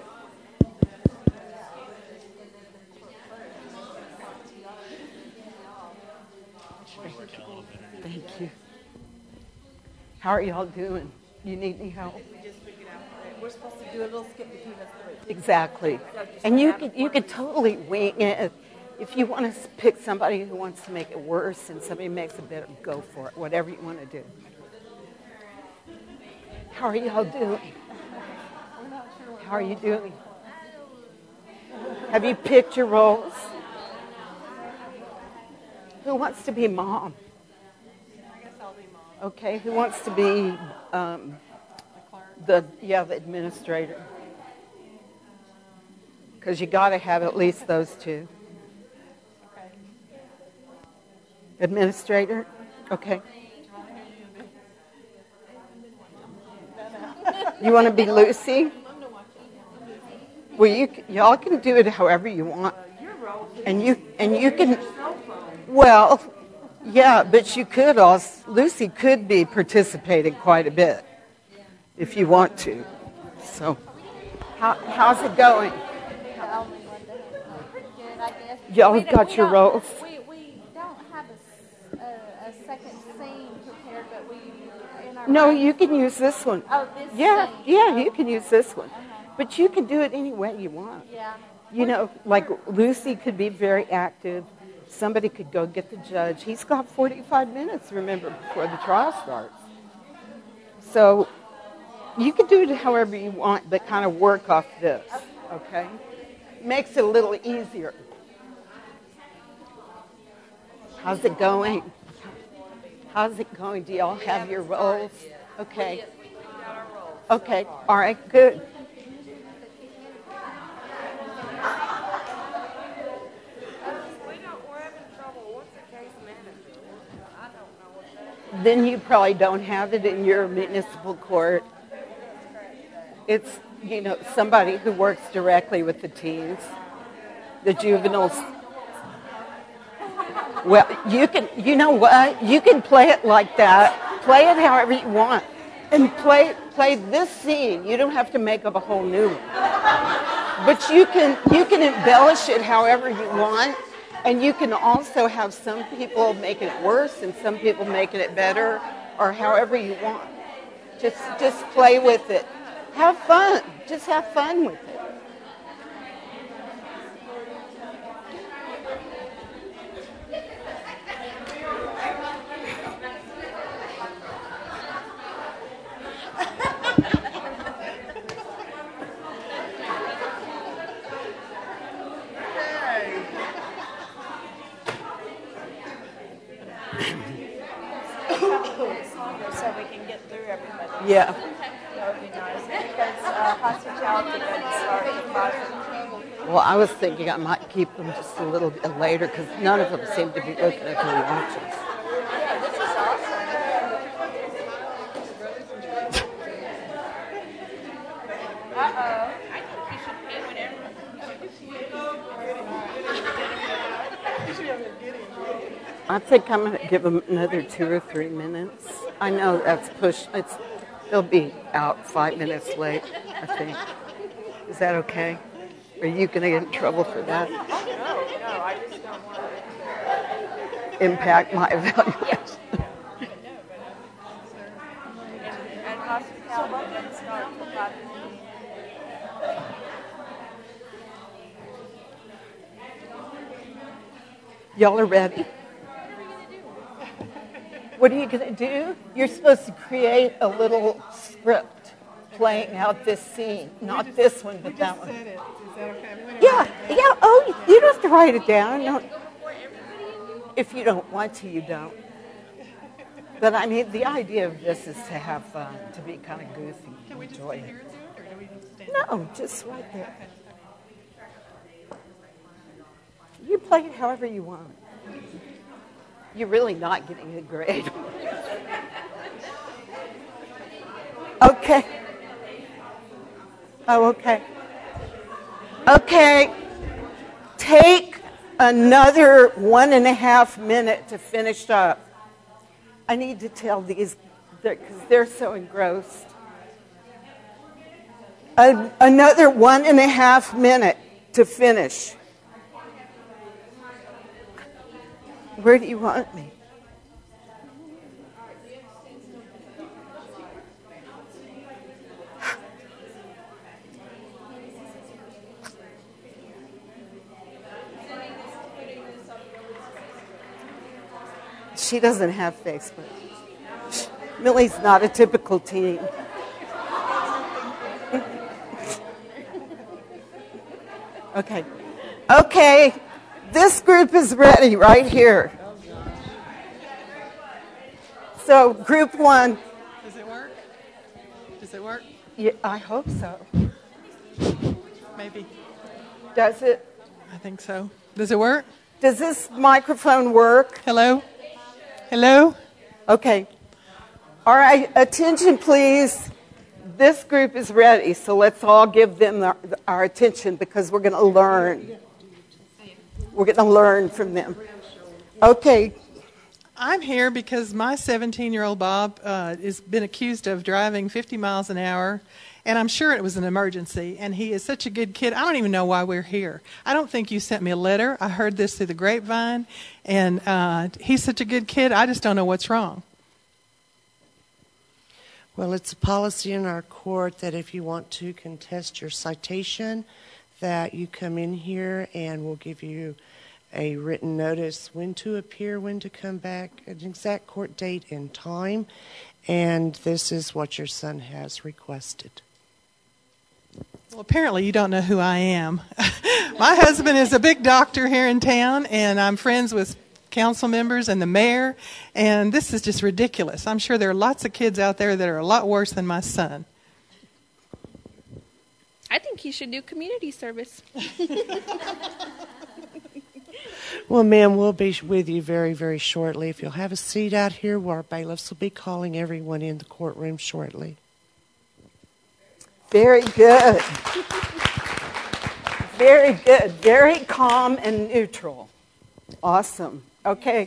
Thank you. How are y'all doing? You need any help?
We're supposed to do a little skip between us three.
Exactly. And you could you could totally wing it. If you want to pick somebody who wants to make it worse and somebody makes it better, go for it. Whatever you want to do. How are y'all doing? How are you doing? Have you picked your roles? Who wants to be mom?
I guess I'll be mom.
Okay. Who wants to be um, the yeah the administrator? Because you got to have at least those two. Administrator? Okay. You want to be Lucy? Well, you y'all can do it however you want. And you and you can well, yeah, but you could also Lucy could be participating quite a bit if you want to. So how how's it going?
The only one that has good, I guess.
Y'all
We
have
don't-
got
we
your
don't-
roles?
We, we don't have a, s- a- a second scene prepared, but we, in our
No,
minds-
you can use this one.
Oh, this
Yeah,
scene.
yeah, you can use this one. But you can do it any way you want.
Yeah.
You know, like Lucy could be very active. Somebody could go get the judge. He's got forty-five minutes, remember, before the trial starts. So you can do it however you want, but kind of work off this. okay? Makes it a little easier. How's it going? How's it going? Do y'all have your roles? Okay. Okay, all right, good. Then you probably don't have it in your municipal court. It's, you know, somebody who works directly with the teens, the juveniles. Well, you can, you know what? You can play it like that. Play it however you want. And play play this scene. You don't have to make up a whole new one. But you can you can embellish it however you want. And you can also have some people making it worse and some people making it better, or however you want. Just just play with it. Have fun. Just have fun with it.
So we can get through everybody.
Yeah.
That would be nice, because uh, hospitality doesn't start at five.
Well, I was thinking I might keep them just a little bit later because none of them seem to be looking at their watches.
Yeah, this is awesome. Uh-oh.
I think I'm going to give them another two or three minutes. I know that's push. It's they'll be out five minutes late, I think. Is that okay? Are you going to get in trouble for that?
No, no, I just don't want to
Impact my evaluation.
And, and hospitality doesn't start until five fifteen.
Y'all are ready? What are you going to do? You're supposed to create a little script playing out this scene. Not
just,
this one, but
we
that
just
one.
said it. Is that okay? We
Yeah, yeah. Oh, you don't have to write it down. No. If you don't want to, you don't. But I mean, the idea of this is to have fun, to be kind of goofy,
Can we just
enjoy
sit here
it.
and do it, or do we need to stand?
No, just right there. You play it however you want. You're really not getting a grade. Okay. Oh, okay. Okay. Take another one and a half minute to finish up. I need to tell these because they're so engrossed. A, another one and a half minute to finish. Where do you want me? She doesn't have Facebook. Millie's not a typical teen. Okay. Okay. This group is ready right here. So, group one.
Does it work? Does it work?
Yeah, I hope so.
Maybe.
Does it?
I think so. Does it work?
Does this microphone work?
Hello? Hello?
Okay. All right, attention, please. This group is ready, so let's all give them our, our attention because we're going to learn. We're going to learn from them. Okay.
I'm here because my seventeen-year-old Bob uh, has been accused of driving fifty miles an hour, and I'm sure it was an emergency, and he is such a good kid. I don't even know why we're here. I don't think you sent me a letter. I heard this through the grapevine, and uh, he's such a good kid. I just don't know what's wrong.
Well, it's a policy in our court that if you want to contest your citation, that you come in here and we'll give you a written notice when to appear, when to come back, an exact court date and time. And this is what your son has requested.
Well, apparently you don't know who I am. My husband is a big doctor here in town, and I'm friends with council members and the mayor, and this is just ridiculous. I'm sure there are lots of kids out there that are a lot worse than my son.
I think he should do community service.
Well, ma'am, we'll be with you very, very shortly. If you'll have a seat out here, where our bailiffs will be calling everyone in the courtroom shortly.
Very good. Very good. Very calm and neutral. Awesome. Okay.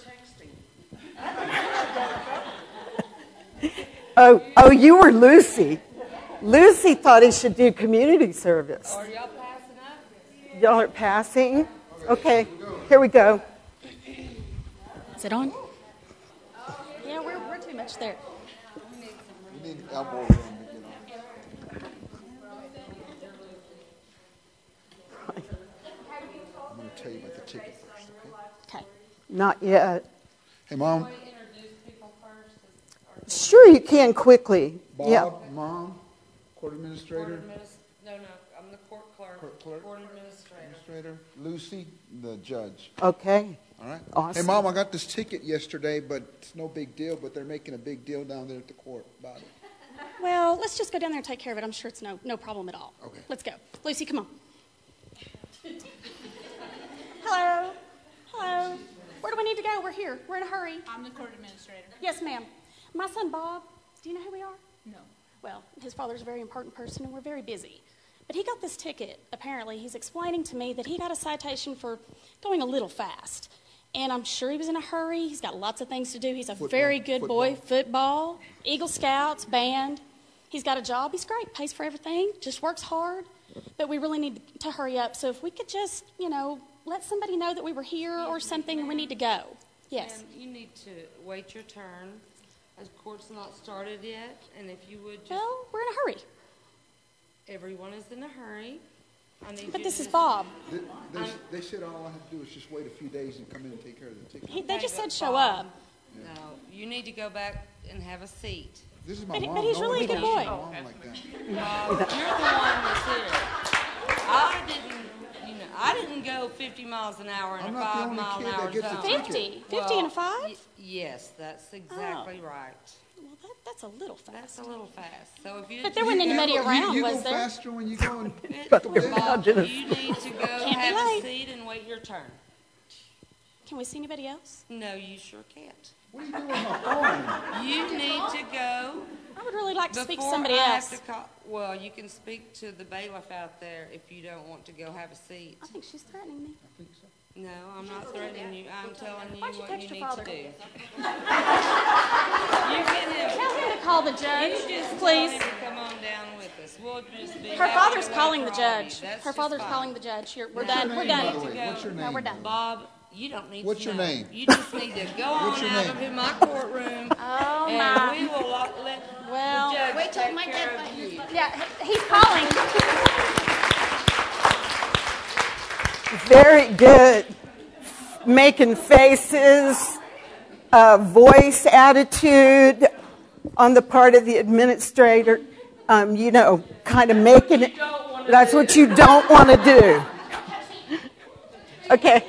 Oh, oh, you were Lucy. Lucy thought he should do community service.
Are y'all passing up?
Y'all are passing? Okay, here we go.
Is it on? Yeah, we're, we're too much there.
We need elbow room to get on. I'm going to tell you about the ticket first, okay?
Okay.
Not yet.
Hey, Mom.
Sure, you can quickly.
Bob,
Yeah.
Mom, court administrator.
Court adminis- no, no, I'm the court clerk.
Court clerk.
Court administrator.
Administrator. Lucy, the judge.
Okay.
All right.
Awesome.
Hey, Mom, I got this ticket yesterday, but it's no big deal, but they're making a big deal down there at the court about it.
Well, let's just go down there and take care of it. I'm sure it's no no problem at all.
Okay.
Let's go. Lucy, come on. Hello. Hello. Where do we need to go? We're here. We're in a hurry.
I'm the court administrator.
Yes, ma'am. My son, Bob, do you know who we are?
No.
Well, his father's a very important person, and we're very busy. But he got this ticket, apparently. He's explaining to me that he got a citation for going a little fast. And I'm sure he was in a hurry. He's got lots of things to do. He's a
Football.
very good
Football.
boy. Football, Eagle Scouts, band. He's got a job. He's great. Pays for everything. Just works hard. But we really need to hurry up. So if we could just, you know, let somebody know that we were here or something, we need to go. Yes.
And you need to wait your turn, as court's not started yet, and if you would just,
Well, we're in a hurry.
everyone is in a hurry. I need
But
you
this
to
is
just-
Bob.
They, they, they said all I have to do is just wait a few days and come in and take care of the ticket.
He, they just
Okay,
said
but
show
Bob,
up.
No, you need to go back and have a seat.
This is my
But he-
mom.
but he's
No one
really a good
talks to
boy.
my mom like that.
Bob, you're the one that's here. I didn't, you know, I didn't go fifty miles an hour in
I'm
a
not the
five
only
mile
kid
an
that
hour
gets a
zone.
ticket.
fifty. fifty and a five?
y- Yes, that's exactly right.
Well, that, that's a little
That's
fast.
a little fast. So if you.
But there wasn't
Yeah,
anybody
but
around,
you, you
was
go
there?
faster when you go and
Bob, you need to go
Can't be
have a
late.
seat and wait your turn.
Can we see anybody else?
No, you sure can't.
what are you doing with my phone?
You need to go
I would really like to speak to
before
somebody
I
else.
have to call. Well, you can speak to the bailiff out there if you don't want to go have a seat.
I think she's threatening me.
No, I'm not threatening you. I'm telling you
Why don't you
what
text
you
your
need
father?
to do. You get him.
Tell him to call the
You
judge,
just
please.
tell him to come on down with us. We'll just be
Her
happy
father's
to wait
calling the
for all of you.
judge.
That's
Her
just
father's
fine.
calling the judge. Here, we're
Now,
done.
your
We're
name,
done.
by the way? What's your
No, we're
name?
done.
Bob, you don't need
What's
to
your
know.
name?
You just need to go on
What's your
out
name?
of in my courtroom,
Oh,
and
my.
we will lo- let
Well,
the judge
wait till
take
my
care
dad
of you.
Yeah, he- he's calling.
Very good. Making faces, uh, voice attitude on the part of the administrator. Um, you know, kind of making it. That's what you don't want to do. Okay.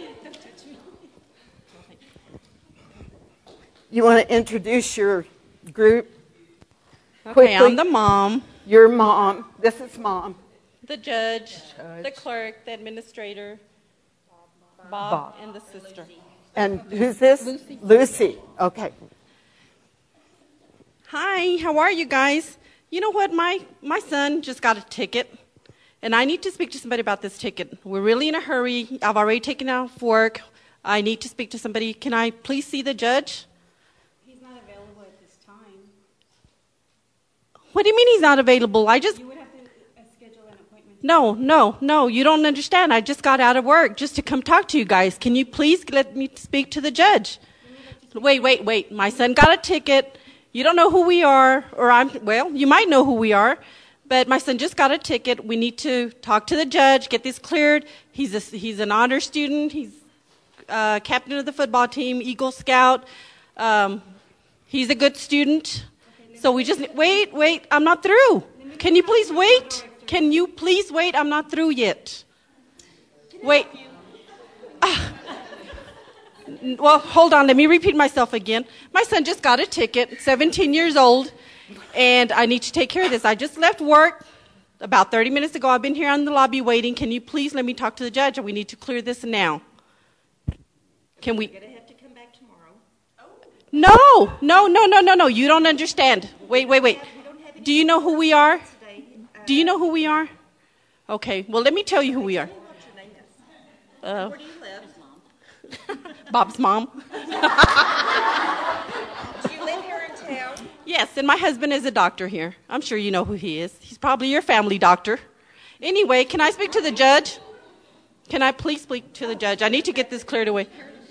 You want to introduce your group?
Okay,
Quickly.
I'm the mom,
Your mom. This is mom.
the judge,
Judge.
the clerk, the administrator, Bob,
Bob.
and the sister.
And who's this? Lucy. Lucy. Okay.
Hi, how are you guys? You know what? My, my son just got a ticket, and I need to speak to somebody about this ticket. We're really in a hurry. I've already taken off work. I need to speak to somebody. Can I please see the judge?
He's not available at this time.
What do you mean he's not available? I just...
You would have to uh, schedule an appointment.
No, no, no, you don't understand. I just got out of work just to come talk to you guys. Can you please let me speak to the judge? Wait, wait, wait. My son got a ticket. You don't know who we are, or I'm, well, you might know who we are, but my son just got a ticket. We need to talk to the judge, get this cleared. He's a, he's an honor student. He's uh, captain of the football team, Eagle Scout. Um, he's a good student. So we just, wait, wait, I'm not through. Can you please wait? Can you please wait? I'm not through yet. Wait. Ah. Well, hold on. Let me repeat myself again. My son just got a ticket, seventeen years old, and I need to take care of this. I just left work about thirty minutes ago. I've been here in the lobby waiting. Can you please let me talk to the judge? We need to clear this now. Can we?
You're gonna have to come back tomorrow.
No, no, no, no, no, no. You don't understand. Wait, wait, wait. Do you know who we are? Do you know who we are? Okay, well, let me tell you who we are. Uh,
Where do you live?
Bob's mom.
Do you live here in town?
Yes, and my husband is a doctor here. I'm sure you know who he is. He's probably your family doctor. Anyway, can I speak to the judge? Can I please speak to the judge? I need to get this cleared away.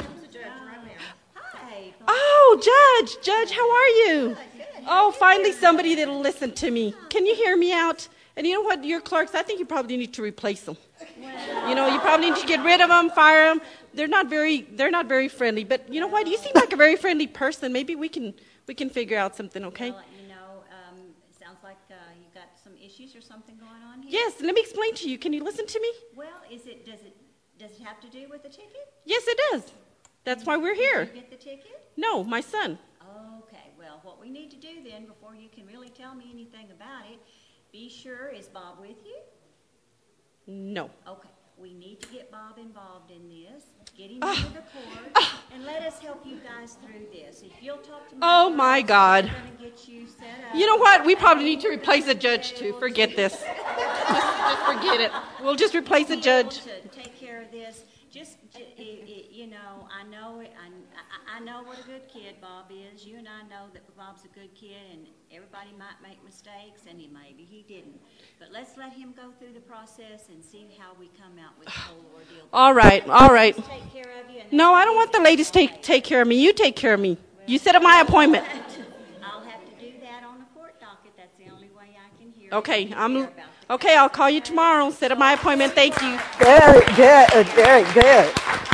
Hi.
Oh, Judge, Judge, how are you? Oh, finally somebody that'll listen to me. Can you hear me out? And you know what, your clerks, I think you probably need to replace them. You know, you probably need to get rid of them, fire them. They're not very, they're not very friendly. But you know what? You seem like a very friendly person. Maybe we can, we can figure out something. Okay?
Well, you know, um, it sounds like uh, you got some issues or something going on here.
Yes. Let me explain to you. Can you listen to me?
Well, is it does it does it have to do with the ticket?
Yes, it does. That's why we're here.
Did you get the ticket?
No, my son.
Okay. Well, what we need to do then, before you can really tell me anything about it, be sure, is Bob with you?
No.
Okay. We need to get Bob involved in this, get him
Ah.
into the court,
Ah.
and let us help you guys through this. If you'll talk to me,
Oh, my God.
we're going to get you set up.
You know what? We probably need to replace a judge too. Forget this. Just, just forget it. We'll just replace a
Be
judge.
able to take care of this. Just, j- i- i- you know, I know it. I, I, I know what a good kid Bob is. You and I know that Bob's a good kid, and everybody might make mistakes, and he maybe he didn't. But let's let him go through the process and see how we come out with the whole ordeal.
All right, all right.
Let's take care of you. And
No, I don't want the ladies to take, take care of me. You take care of me. You set up my appointment.
I'll have to do that on the court docket. That's the only way I can hear.
Okay,
it and
I'm
hear about it.
okay. I'll call you tomorrow. Set up my appointment. Thank you.
Very good, very good.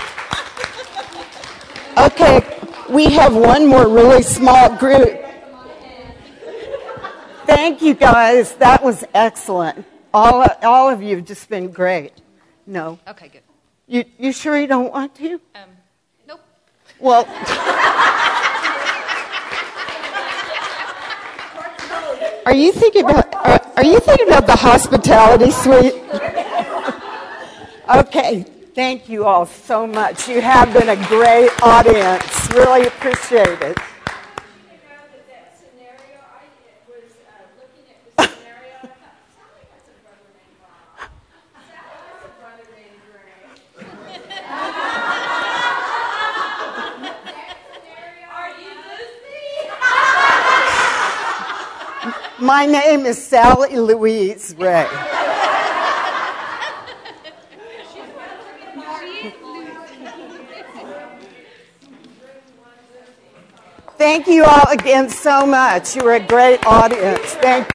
Okay, we have one more really small group. Thank you, guys. That was excellent. All, all of you have just been great. No.
Okay, good.
You, you sure you don't want to?
Um, nope.
Well, are you thinking about are, are you thinking about the hospitality suite? Okay, thank you all so much. You have been a great audience. Really appreciate it. My name is Sally Louise Ray. Thank you all again so much. You were a great audience. Thank you.